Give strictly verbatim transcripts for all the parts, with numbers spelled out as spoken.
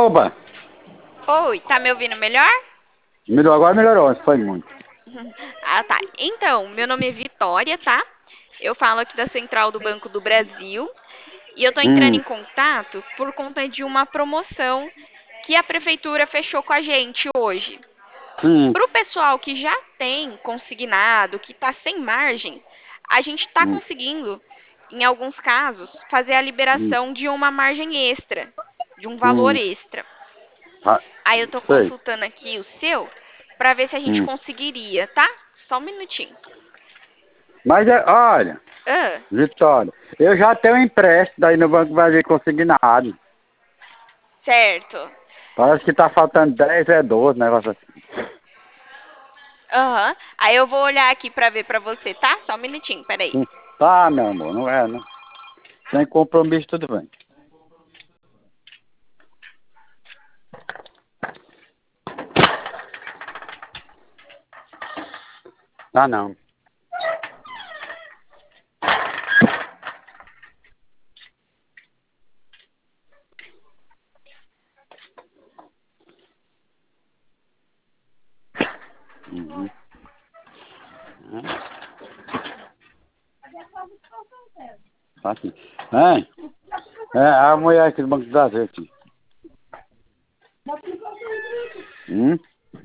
Oba! Oi, tá me ouvindo melhor? Melhor, agora melhorou, isso foi muito. Ah, tá. Então, meu nome é Vitória, tá? Eu falo aqui da Central do Banco do Brasil e eu tô entrando Hum, em contato por conta de uma promoção que a prefeitura fechou com a gente hoje. hum, Para o pessoal que já tem consignado, que está sem margem, a gente está hum, conseguindo, em alguns casos, fazer a hum, liberação de uma margem extra, de um valor hum. extra. Ah, Aí eu estou sei. consultando aqui o seu para ver se a gente Hum. conseguiria, tá? Só um minutinho. Mas, é, olha, Ah, Vitória, eu já tenho um empréstimo daí no Banco Brasil consignado. certo. Parece que tá faltando dez, é doze, negócio assim. Aham. Aí eu vou olhar aqui para ver para você, tá? Só um minutinho, peraí. Hum. Tá, meu amor, não é, não. Sem compromisso, tudo bem. Tá, não. Uhum. Tá aqui. É, é a mulher aqui do Banco do Brasil aqui. Hum?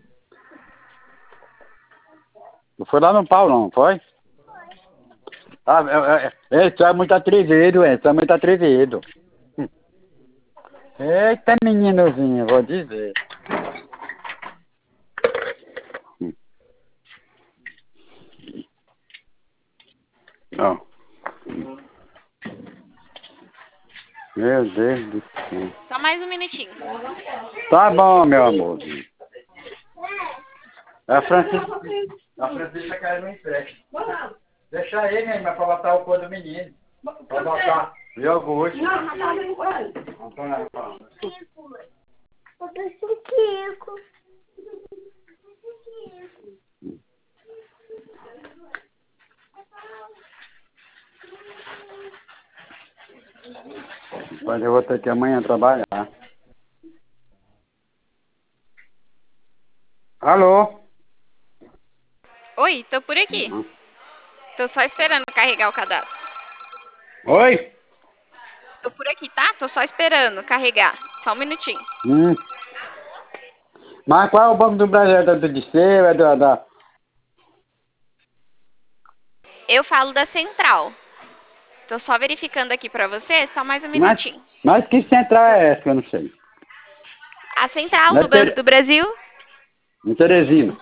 Não foi lá no pau, não, foi? Ah, é, é, é, tu é muito atrevido, é, tu é muito atrevido. Hum. Eita, meninozinho, vou dizer. Hum. Ó. Hum. Meu Deus do céu. Só mais um minutinho. Tá bom, meu amorzinho. A Francisca, a Francisca quer um empréstimo. Deixa ele, né, mas pra botar o cor do menino. Pra botar iogurte. Antônio, fala. Mas eu vou ter que amanhã trabalhar. Alô? Oi, tô por aqui. Uhum. Tô só esperando carregar o cadastro. Oi? Tô por aqui, tá? Tô só esperando carregar. Só um minutinho. Hum. Mas qual é o Banco do Brasil? É do D C? É da... da... Eu falo da Central. Tô só verificando aqui pra você, só mais um Mas, minutinho. mas que central é essa que eu não sei? A Central Não é do Banco Tere... do Brasil? Em Teresina.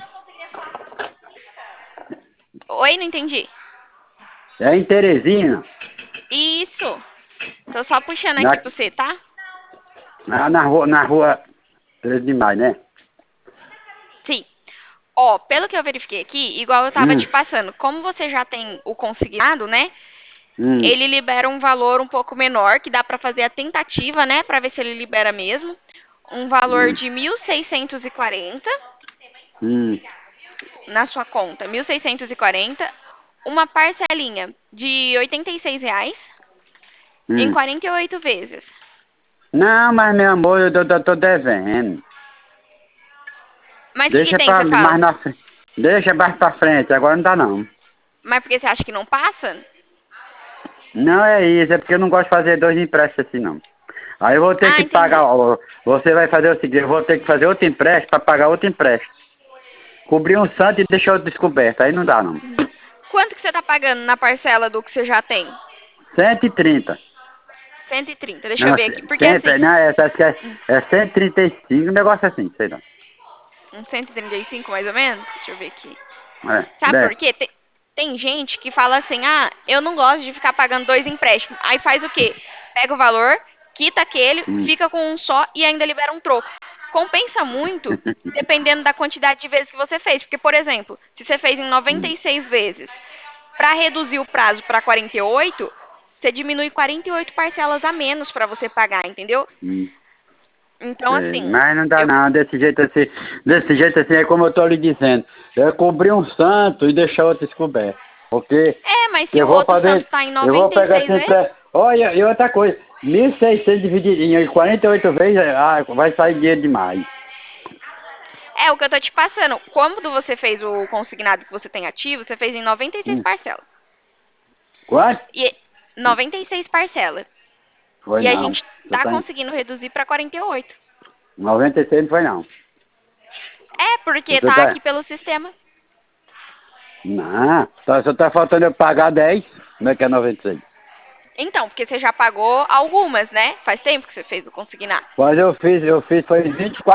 Oi, não entendi. É em Teresina? Isso. Tô só puxando Na, aqui pra você, tá? na, na rua, na rua treze de maio, né? Sim. Ó, pelo que eu verifiquei aqui, igual eu tava Hum, te passando, como você já tem o consignado, né? hum, Ele libera um valor um pouco menor, que dá pra fazer a tentativa, né? Pra ver se ele libera mesmo. Um valor hum, de mil seiscentos e quarenta hum, na sua conta. Mil seiscentos e quarenta. Uma parcelinha de oitenta e seis reais em hum. quarenta e oito vezes. Não, mas meu amor, eu tô, tô, tô devendo. Mas o que que Deixa tem, pra você mais fala? na frente. Deixa mais pra frente, agora não dá não. Mas porque você acha que não passa? Não é isso, é porque eu não gosto de fazer dois empréstimos assim não. Aí eu vou ter Ah, que pagar, entendi. ó, você vai fazer o seguinte, eu vou ter que fazer outro empréstimo pra pagar outro empréstimo. Cobrir um santo e deixar outro descoberto, aí não dá não. Quanto que você tá pagando na parcela do que você já tem? Cento e trinta. Cento e trinta. Deixa eu Não, ver aqui. c- Porque assim, cem, não, é, acho que é, é cento e trinta e cinco, um negócio assim, sei lá. uns cento e trinta e cinco mais ou menos. Deixa eu ver aqui. É, Sabe por dez. quê? Tem, tem gente que fala assim, ah, eu não gosto de ficar pagando dois empréstimos. Aí faz o quê? Pega o valor, quita aquele, Hum. fica com um só e ainda libera um troco. Compensa muito, dependendo da quantidade de vezes que você fez. Porque, por exemplo, se você fez em noventa Hum. e seis vezes, para reduzir o prazo para quarenta e oito, você diminui quarenta e oito parcelas a menos para você pagar, entendeu? Hum. Então, Sei, assim, mas não dá eu, não, desse jeito assim, desse jeito assim é como eu tô lhe dizendo, é cobrir um santo e deixar outro descoberto, porque é, mas se eu o vou outro fazer, santo tá em eu vou noventa e pegar seis assim vezes, pra, olha, e outra coisa, mil e seiscentos divididinho em quarenta e oito vezes, ah, vai sair dinheiro demais. É o que eu tô te passando. Quando você fez o consignado que você tem ativo, você fez em noventa e seis Hum. parcelas. Quanto? E noventa e seis parcelas. Foi E a não. gente Você tá tá em conseguindo reduzir para quarenta e oito. noventa e seis não foi não. É, porque Você tá tá... aqui pelo sistema. Não, só, só tá faltando eu pagar dez. Como é que é noventa e seis? Então, porque você já pagou algumas, né? Faz tempo que você fez o consignado. Mas eu fiz, eu fiz foi vinte e quatro